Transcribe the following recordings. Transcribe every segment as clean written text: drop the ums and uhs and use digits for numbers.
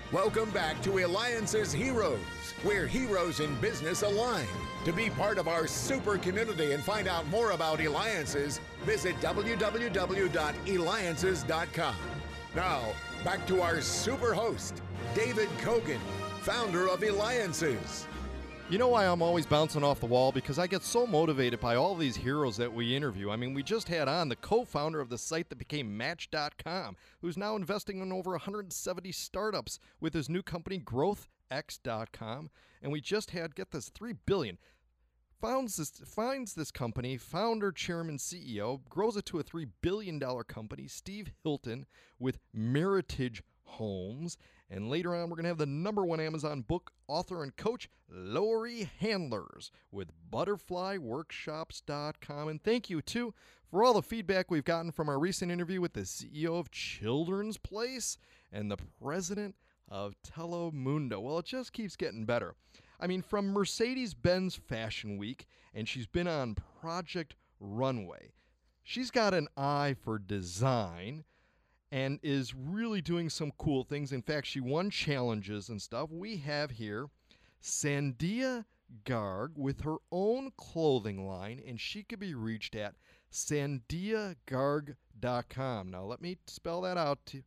Welcome back to Alliance's Heroes, where heroes in business align. To be part of our super community and find out more about Alliances, visit www.alliances.com. Now, back to our super host, David Kogan, founder of Alliances. You know why I'm always bouncing off the wall? Because I get so motivated by all these heroes that we interview. I mean, we just had on the co-founder of the site that became Match.com, who's now investing in over 170 startups with his new company, GrowthX.com. And we just had, get this, $3 billion. Finds this company, founder, chairman, CEO, grows it to a $3 billion company, Steve Hilton with Meritage Homes. And later on, we're going to have the #1 Amazon book author and coach, Lori Handlers, with ButterflyWorkshops.com. And thank you, too, for all the feedback we've gotten from our recent interview with the CEO of Children's Place and the president of Telemundo. Well, it just keeps getting better. I mean, from Mercedes-Benz Fashion Week, and she's been on Project Runway. She's got an eye for design and is really doing some cool things. In fact, she won challenges and stuff. We have here Sandhya Garg with her own clothing line, and she could be reached at sandhyagarg.com. Now, let me spell that out to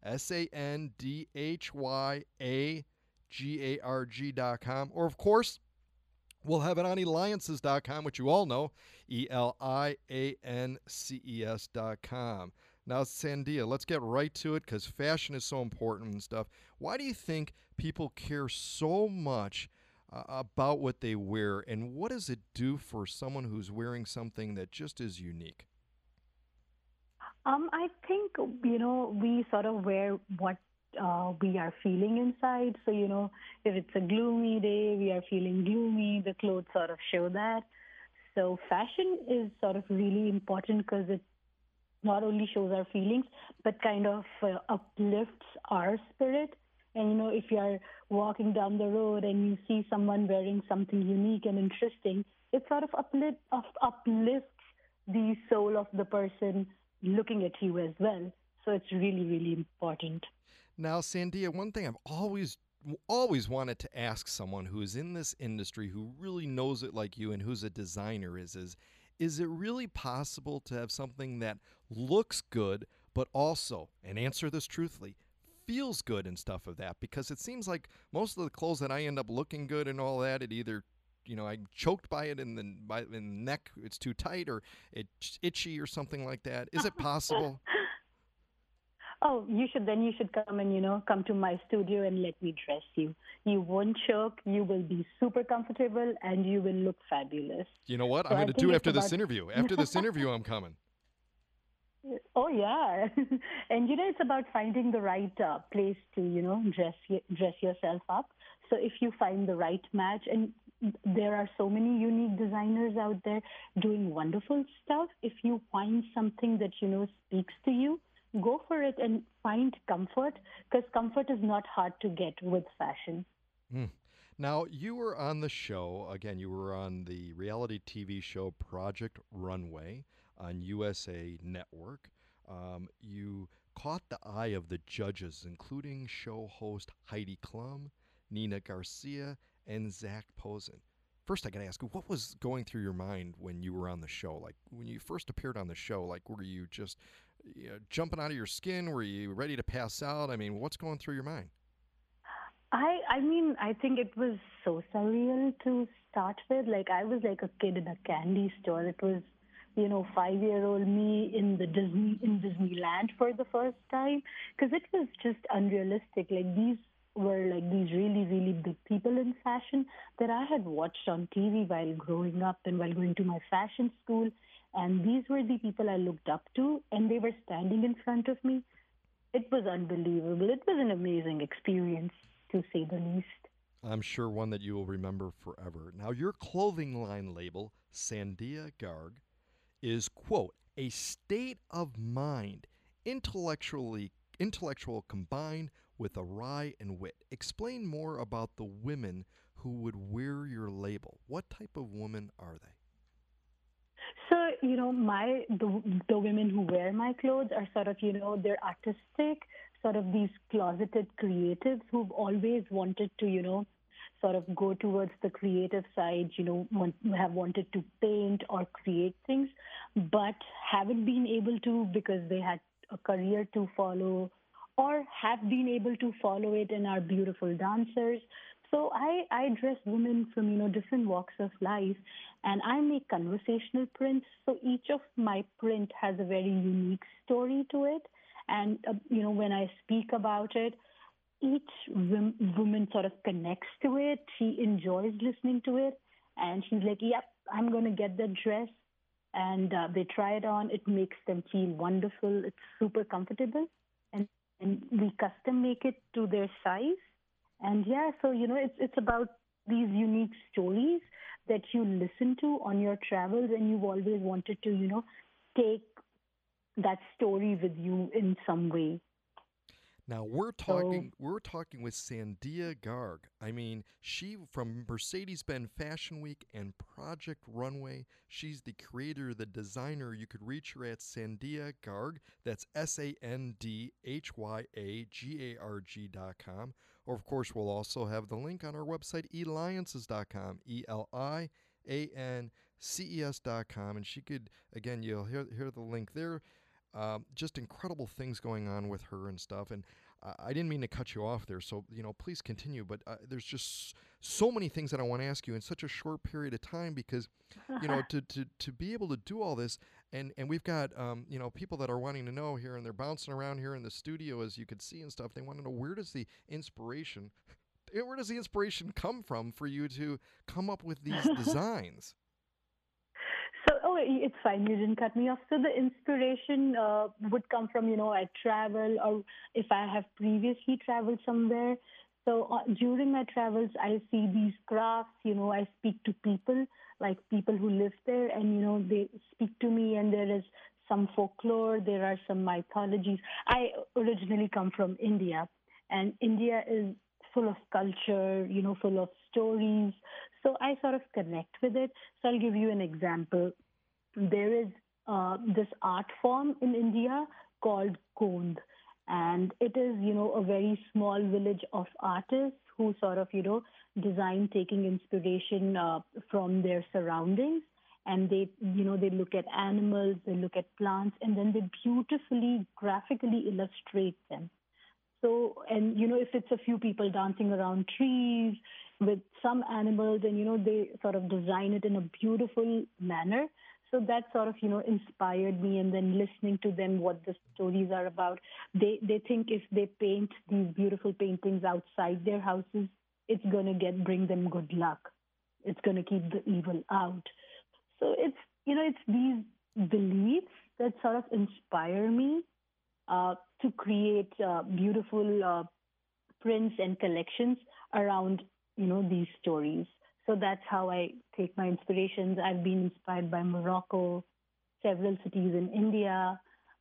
SANDHYAGARG.com. Or, of course, we'll have it on Alliances.com, which you all know, ELIANCES.com. Now, Sandhya, let's get right to it because fashion is so important and stuff. Why do you think people care so much about what they wear, and what does it do for someone who's wearing something that just is unique? I think, we sort of wear what we are feeling inside. So, if it's a gloomy day, we are feeling gloomy, the clothes sort of show that. So fashion is sort of really important because it not only shows our feelings, but kind of uplifts our spirit. And, if you're walking down the road and you see someone wearing something unique and interesting, it sort of uplifts the soul of the person looking at you as well. So it's really, really important. Now, Sandhya, one thing I've always wanted to ask someone who is in this industry, who really knows it like you and who's a designer is it really possible to have something that looks good, but also, and answer this truthfully, feels good and stuff of that? Because it seems like most of the clothes that I end up looking good and all that, it either, I'm choked by it in the neck, it's too tight, or it's itchy or something like that. Is it possible? Oh, you should come and, come to my studio and let me dress you. You won't choke, you will be super comfortable, and you will look fabulous. You know what? I'm going to do after this interview. After this interview, I'm coming. Oh, yeah. And, it's about finding the right place to, dress yourself up. So if you find the right match, and there are so many unique designers out there doing wonderful stuff, if you find something that, speaks to you, go for it and find comfort, because comfort is not hard to get with fashion. Now, you were on the show, again, you were on the reality TV show Project Runway on USA Network. You caught the eye of the judges, including show host Heidi Klum, Nina Garcia, and Zach Posen. First, I got to ask, what was going through your mind when you were on the show? Like, when you first appeared on the show, like, were you just jumping out of your skin? Were you ready to pass out? I mean, what's going through your mind? I think it was so surreal to start with. Like, I was like a kid in a candy store. It was, 5-year-old me in Disneyland for the first time, because it was just unrealistic. Like, these were like these really, really big people in fashion that I had watched on TV while growing up and while going to my fashion school. And these were the people I looked up to, and they were standing in front of me. It was unbelievable. It was an amazing experience, to say the least. I'm sure one that you will remember forever. Now, your clothing line label, Sandhya Garg, is, quote, a state of mind, intellectual combined with a wry and wit. Explain more about the women who would wear your label. What type of women are they? So, the women who wear my clothes are sort of, they're artistic, sort of these closeted creatives who've always wanted to, sort of go towards the creative side, have wanted to paint or create things, but haven't been able to because they had a career to follow or have been able to follow it and are beautiful dancers. So I dress women from, different walks of life, and I make conversational prints. So each of my print has a very unique story to it. And, when I speak about it, each woman sort of connects to it. She enjoys listening to it. And she's like, yep, I'm going to get that dress. And they try it on. It makes them feel wonderful. It's super comfortable. And we custom make it to their size. And yeah, so, it's about these unique stories that you listen to on your travels, and you've always wanted to, take that story with you in some way. Now we're talking with Sandia Garg. I mean, she from Mercedes-Benz Fashion Week and Project Runway. She's the creator, the designer. You could reach her at Sandia Garg. That's SANDHYAGARG.com. Or of course, we'll also have the link on our website, eliances.com. ELIANCES.com. And she could, again, you'll hear the link there. Just incredible things going on with her and stuff. And I didn't mean to cut you off there, so please continue. But there's just so many things that I want to ask you in such a short period of time because to be able to do all this, and we've got people that are wanting to know here, and they're bouncing around here in the studio as you could see and stuff. They want to know where does the inspiration come from for you to come up with these designs? So, it's fine. You didn't cut me off. So the inspiration would come from, I travel or if I have previously traveled somewhere. So during my travels, I see these crafts, I speak to people, like people who live there, and, they speak to me, and there is some folklore, there are some mythologies. I originally come from India, and India is full of culture, full of stories. So I sort of connect with it. So I'll give you an example. There is this art form in India called Gond. And it is, a very small village of artists who sort of, design taking inspiration from their surroundings. And they look at animals, they look at plants, and then they beautifully, graphically illustrate them. So, and, if it's a few people dancing around trees with some animals, and, they sort of design it in a beautiful manner. So that sort of, inspired me. And then listening to them, what the stories are about, they think if they paint these beautiful paintings outside their houses, it's going to bring them good luck. It's going to keep the evil out. So it's these beliefs that sort of inspire me to create beautiful prints and collections around, these stories. So that's how I take my inspirations. I've been inspired by Morocco, several cities in India.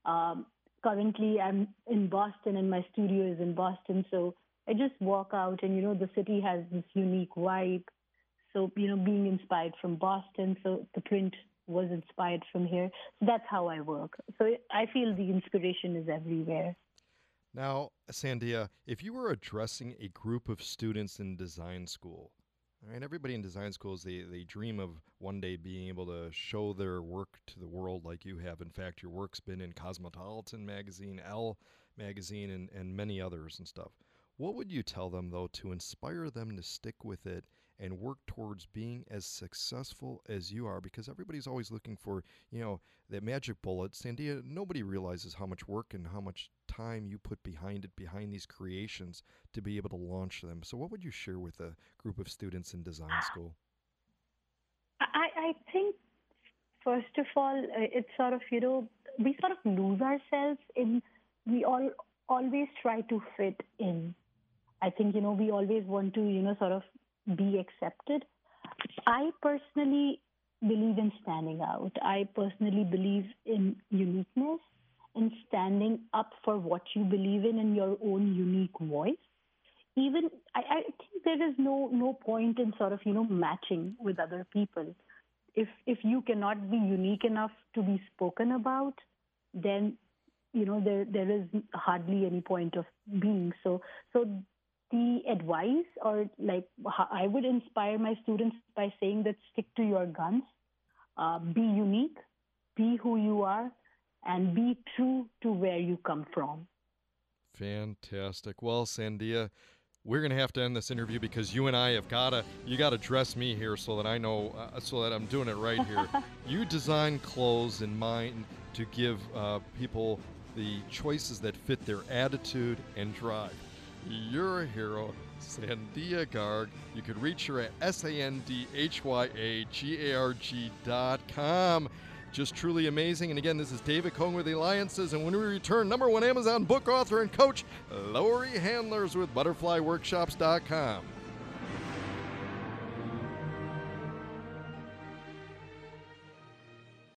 Currently, I'm in Boston, and my studio is in Boston. So I just walk out, and, the city has this unique vibe. So, being inspired from Boston, so the print was inspired from here. So that's how I work. So I feel the inspiration is everywhere. Now, Sandia, if you were addressing a group of students in design school, all right, everybody in design schools, they dream of one day being able to show their work to the world like you have. In fact, your work's been in Cosmopolitan magazine, Elle magazine, and many others and stuff. What would you tell them, though, to inspire them to stick with it and work towards being as successful as you are? Because everybody's always looking for, that magic bullet. Sandia, nobody realizes how much work and how much time you put behind it, behind these creations to be able to launch them. So what would you share with a group of students in design school? I think, first of all, it's sort of, we sort of lose ourselves we always try to fit in. I think, we always want to, sort of be accepted. I personally believe in standing out. I personally believe in uniqueness and standing up for what you believe in your own unique voice. Even, I think there is no point in sort of, matching with other people. if you cannot be unique enough to be spoken about, then there is hardly any point of being. So the advice, or like I would inspire my students by saying that stick to your guns, be unique, be who you are, and be true to where you come from. Fantastic. Well, Sandhya, we're going to have to end this interview because you and I you got to dress me here so that I know, so that I'm doing it right here. You design clothes in mind to give people the choices that fit their attitude and drive. You're a hero, Sandhya Garg. You could reach her at SandhyaGarg.com. Just truly amazing. And again, this is David Cohen with Alliances. And when we return, #1 Amazon book author and coach, Laurie Handlers with ButterflyWorkshops.com.